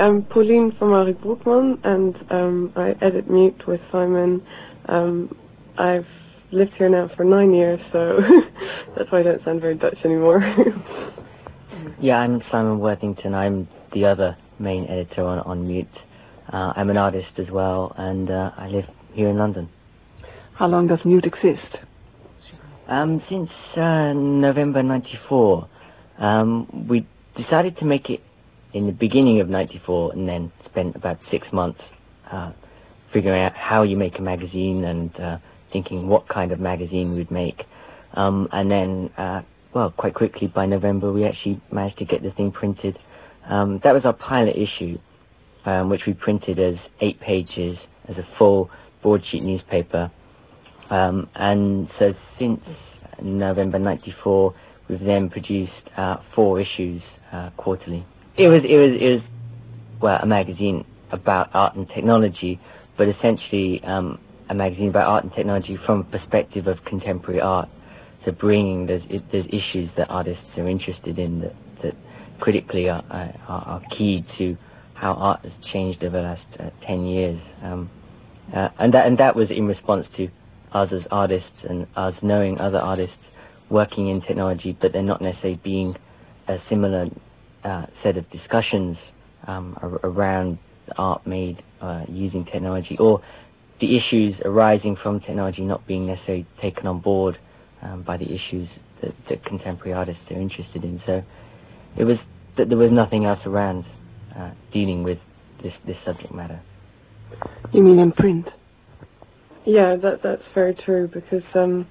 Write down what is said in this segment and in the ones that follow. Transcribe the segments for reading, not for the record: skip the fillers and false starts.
I'm Pauline van Marik Broekman, and I edit Mute with Simon. I've lived here now for 9 years, so that's why I don't sound very Dutch anymore. Yeah, I'm Simon Worthington. I'm the other main editor on Mute. I'm an artist as well, and I live here in London. How long does Mute exist? Since November '94. We decided to make it in the beginning of '94, and then spent about 6 months figuring out how you make a magazine and thinking what kind of magazine we'd make. And then, quite quickly by November, we actually managed to get the thing printed. That was our pilot issue, which we printed as 8 pages, as a full broadsheet newspaper. And so since November '94, we've then produced 4 issues quarterly. It was a magazine about art and technology, but essentially a magazine about art and technology from a perspective of contemporary art. So bringing those issues that artists are interested in that critically are key to how art has changed over the last 10 years. And that was in response to us as artists and us knowing other artists working in technology, but they're not necessarily being a similar set of discussions around art made using technology, or the issues arising from technology not being necessarily taken on board by the issues that contemporary artists are interested in. So it was that there was nothing else around dealing with this subject matter. You mean in print? Yeah, that's very true, because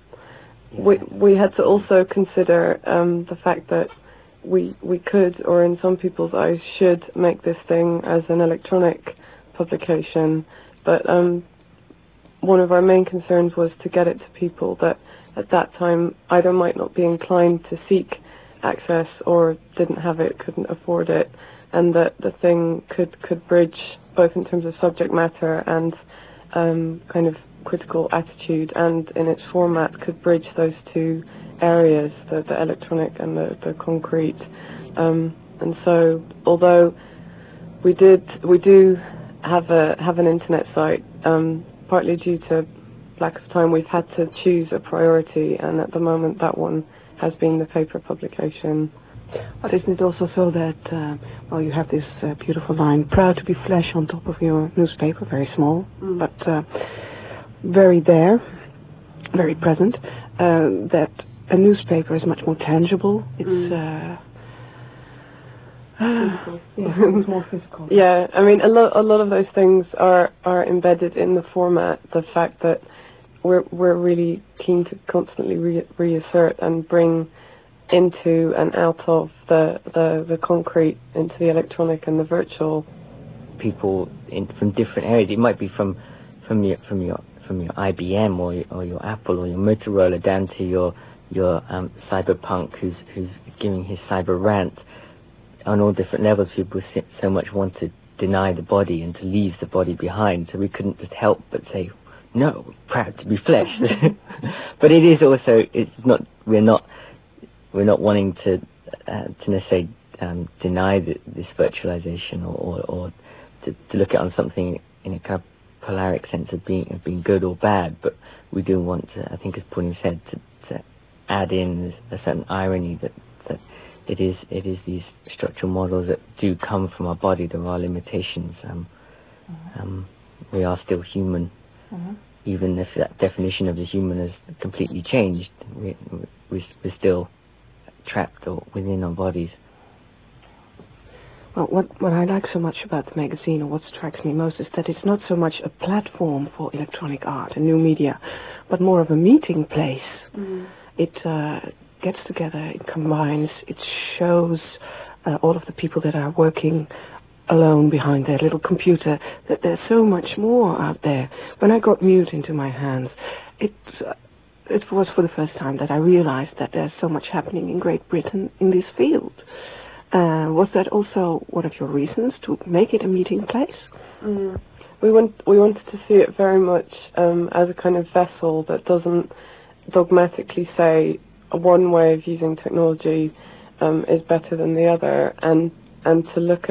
we had to also consider the fact that we could, or in some people's eyes should, make this thing as an electronic publication, but one of our main concerns was to get it to people that at that time either might not be inclined to seek access or didn't have it, couldn't afford it, and that the thing could bridge both in terms of subject matter and kind of critical attitude, and in its format could bridge those two areas, the electronic and the concrete. And so, although we do have an internet site, partly due to lack of time, we've had to choose a priority, and at the moment that one has been the paper publication. But isn't it also so that, you have this beautiful line, proud to be flesh, on top of your newspaper, very small, but very there, very present, that a newspaper is much more tangible. It's it's more physical. Yeah, I mean, a lot of those things are embedded in the format. The fact that we're really keen to constantly reassert and bring into and out of the concrete into the electronic and the virtual. People from different areas. It might be from your IBM or your Apple or your Motorola down to your cyberpunk who's giving his cyber rant. On all different levels, people so much want to deny the body and to leave the body behind, so we couldn't just help but say, no, we're proud to be flesh. But it is also, we're not wanting to necessarily deny this virtualization or to look at it on something in a kind of polaric sense of being good or bad, but we do want to, I think as Pauline said, to add in a certain irony that it is these structural models that do come from our body. There are limitations. We are still human, even if that definition of the human has completely changed. We're still trapped within our bodies. Well, what I like so much about the magazine, or what strikes me most, is that it's not so much a platform for electronic art and new media, but more of a meeting place. It gets together, it combines, it shows all of the people that are working alone behind their little computer, that there's so much more out there. When I got Mute into my hands, it was for the first time that I realized that there's so much happening in Great Britain in this field. Was that also one of your reasons to make it a meeting place? We wanted to see it very much as a kind of vessel that doesn't dogmatically say one way of using technology is better than the other, and to look at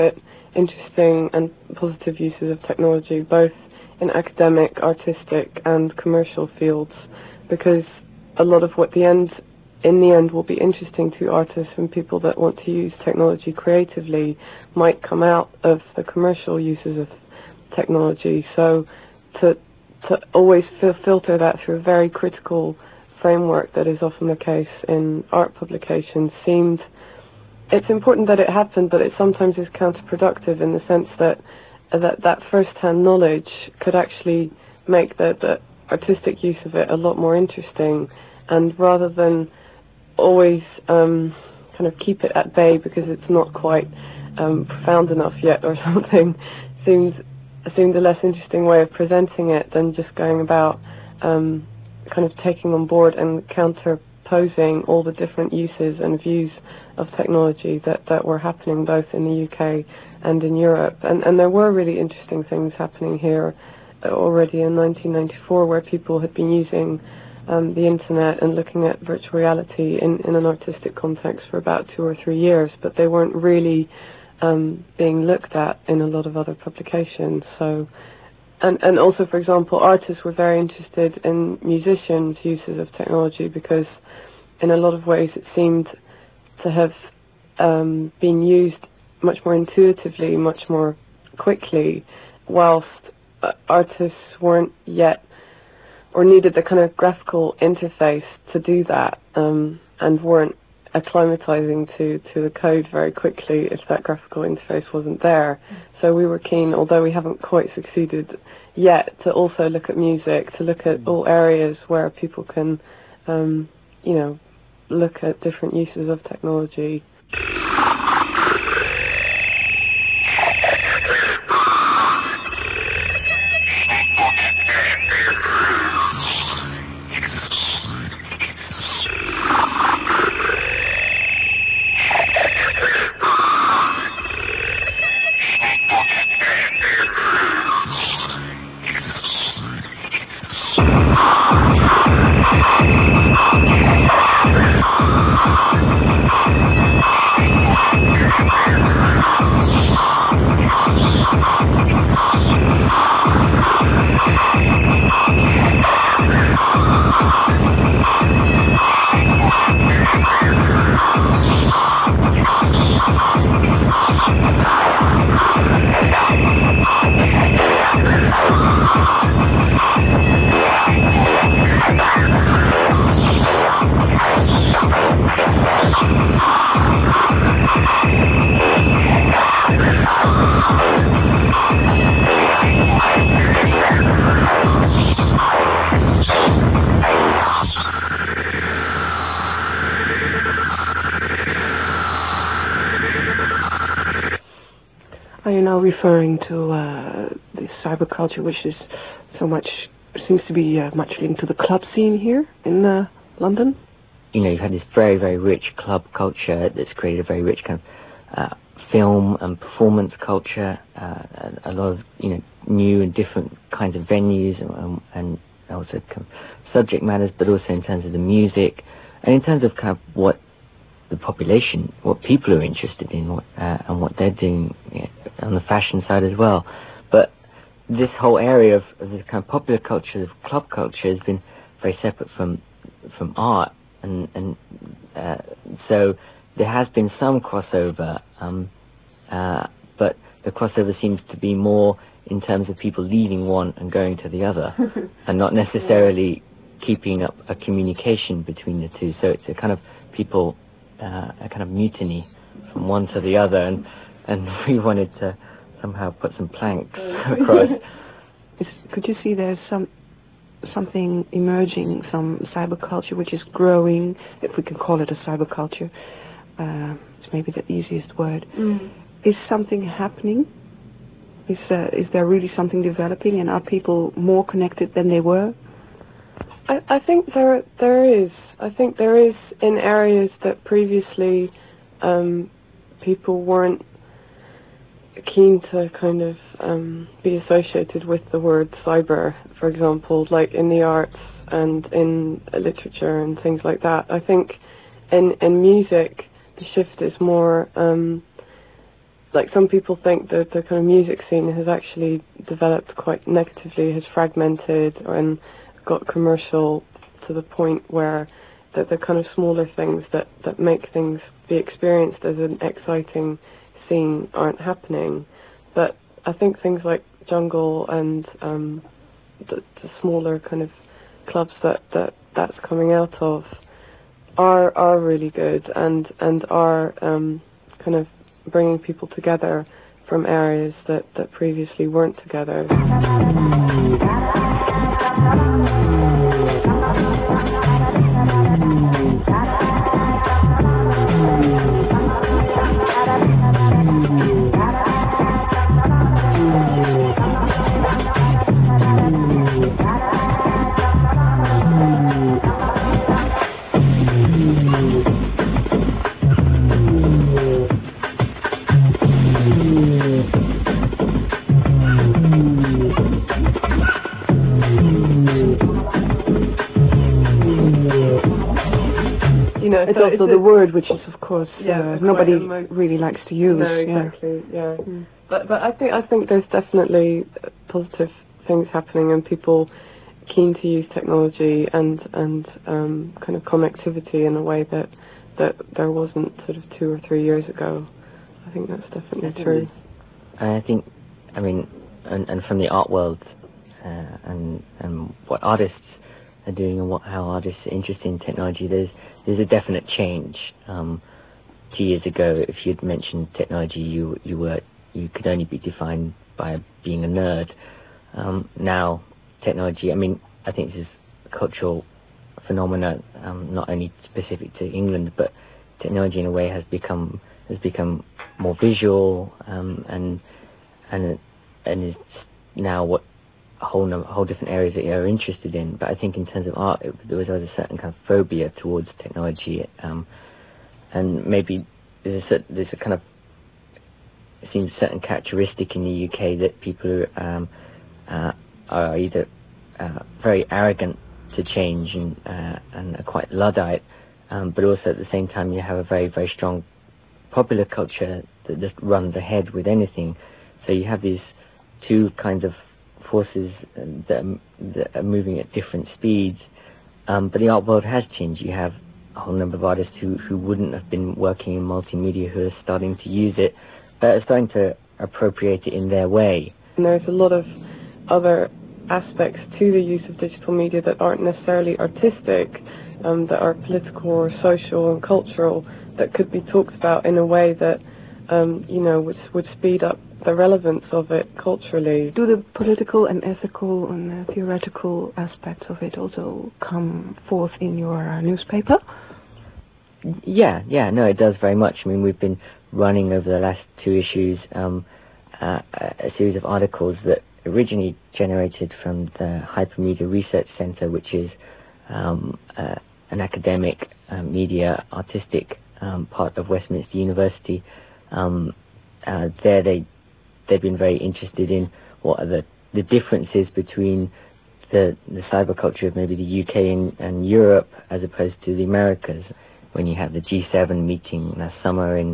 interesting and positive uses of technology, both in academic, artistic, and commercial fields, because a lot of what in the end will be interesting to artists and people that want to use technology creatively might come out of the commercial uses of technology. So to always filter that through a very critical framework that is often the case in art publications it's important that it happened, but it sometimes is counterproductive in the sense that first-hand knowledge could actually make the artistic use of it a lot more interesting, and rather than always kind of keep it at bay because it's not quite profound enough yet or something, seemed a less interesting way of presenting it than just going about kind of taking on board and counterposing all the different uses and views of technology that were happening both in the UK and in Europe. And there were really interesting things happening here already in 1994, where people had been using the internet and looking at virtual reality in an artistic context for about 2 or 3 years, but they weren't really being looked at in a lot of other publications. So, and also, for example, artists were very interested in musicians' uses of technology, because in a lot of ways it seemed to have been used much more intuitively, much more quickly, whilst artists weren't yet, or needed the kind of graphical interface to do that, and weren't acclimatizing to the code very quickly if that graphical interface wasn't there. So we were keen, although we haven't quite succeeded yet, to also look at music, to look at all areas where people can, look at different uses of technology. Are you now referring to the cyberculture, which is seems to be much linked to the club scene here in London? You've had this very, very rich club culture that's created a very rich kind of film and performance culture, a lot of new and different kinds of venues and also kind of subject matters, but also in terms of the music and in terms of kind of what the population, what people are interested in, and what they're doing on the fashion side as well. But this whole area of this kind of popular culture, of club culture, has been very separate from art, and so there has been some crossover, but the crossover seems to be more in terms of people leaving one and going to the other, and not necessarily keeping up a communication between the two. So it's a kind of people, a kind of mutiny from one to the other, and we wanted to somehow put some planks across. Could you see there's something emerging, some cyberculture which is growing, if we can call it a cyberculture? It's maybe the easiest word. Is something happening? Is there really something developing, and are people more connected than they were? I think there is. I think there is in areas that previously people weren't keen to kind of be associated with the word cyber, for example, like in the arts and in literature and things like that. I think in music the shift is more like some people think that the kind of music scene has actually developed quite negatively, has fragmented and got commercial to the point where the kind of smaller things that make things be experienced as an exciting scene aren't happening. But I think things like Jungle and the smaller kind of clubs that's coming out of are really good and are kind of bringing people together from areas that previously weren't together. It's also the word, which is, of course, nobody really likes to use. No, exactly. Yeah. But I think there's definitely positive things happening, and people keen to use technology and kind of connectivity in a way that there wasn't sort of 2 or 3 years ago. I think that's definitely true. I think, I mean, and from the art world, and what artists are doing and how artists are interested in technology, there's a definite change. 2 years ago, if you'd mentioned technology, you could only be defined by being a nerd. Now, technology, I mean, I think this is a cultural phenomena, not only specific to England, but technology in a way has become more visual, and is now what a whole different areas that you're interested in. But I think in terms of art, there was a certain kind of phobia towards technology, and maybe there's a kind of, it seems, a certain characteristic in the UK that people are either very arrogant to change and are quite Luddite, but also at the same time you have a very, very strong popular culture that just runs ahead with anything. So you have these two kinds of forces that are moving at different speeds, but the art world has changed. You have a whole number of artists who wouldn't have been working in multimedia who are starting to use it, but are starting to appropriate it in their way. And there's a lot of other aspects to the use of digital media that aren't necessarily artistic, that are political or social and cultural, that could be talked about in a way that would speed up the relevance of it culturally. Do the political and ethical and theoretical aspects of it also come forth in your newspaper? Yeah, no, it does very much. I mean, we've been running over the last 2 issues a series of articles that originally generated from the Hypermedia Research Centre, which is an academic, media, artistic part of Westminster University. They've been very interested in what are the differences between the cyberculture of maybe the UK and Europe as opposed to the Americas. When you have the G7 meeting last summer in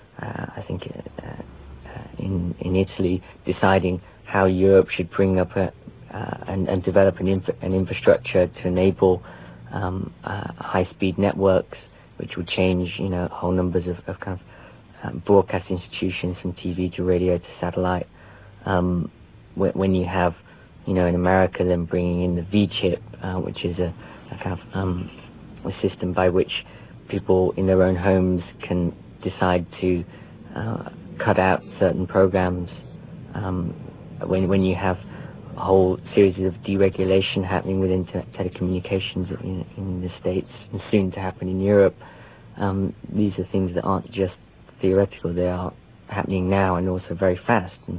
Italy, deciding how Europe should bring up and develop an infrastructure to enable high-speed networks, which would change, whole numbers of kind of broadcast institutions from TV to radio to satellite. When you have, in America, them bringing in the V-chip, which is a kind of a system by which people in their own homes can decide to cut out certain programs. When you have a whole series of deregulation happening within telecommunications in the States and soon to happen in Europe, these are things that aren't just theoretical, they are happening now and also very fast. And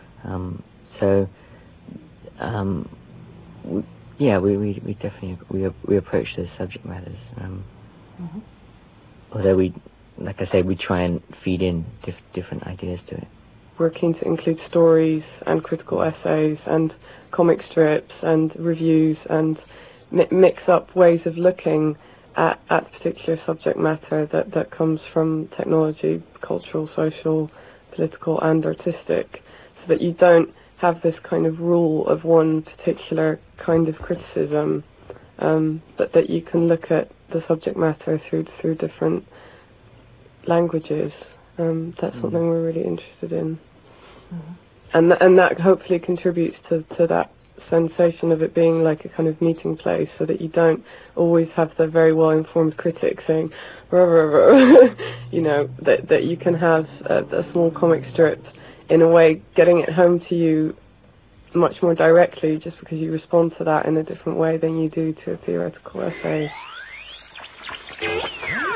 we definitely we approach those subject matters. Although we try and feed in different ideas to it. We're keen to include stories and critical essays and comic strips and reviews and mix up ways of looking at particular subject matter that comes from technology, cultural, social, political and artistic, so that you don't have this kind of rule of one particular kind of criticism, but that you can look at the subject matter through different languages. That's something we're really interested in. And that hopefully contributes to that sensation of it being like a kind of meeting place, so that you don't always have the very well-informed critic saying, rah, rah, rah. You know, that you can have a small comic strip, in a way, getting it home to you much more directly, just because you respond to that in a different way than you do to a theoretical essay.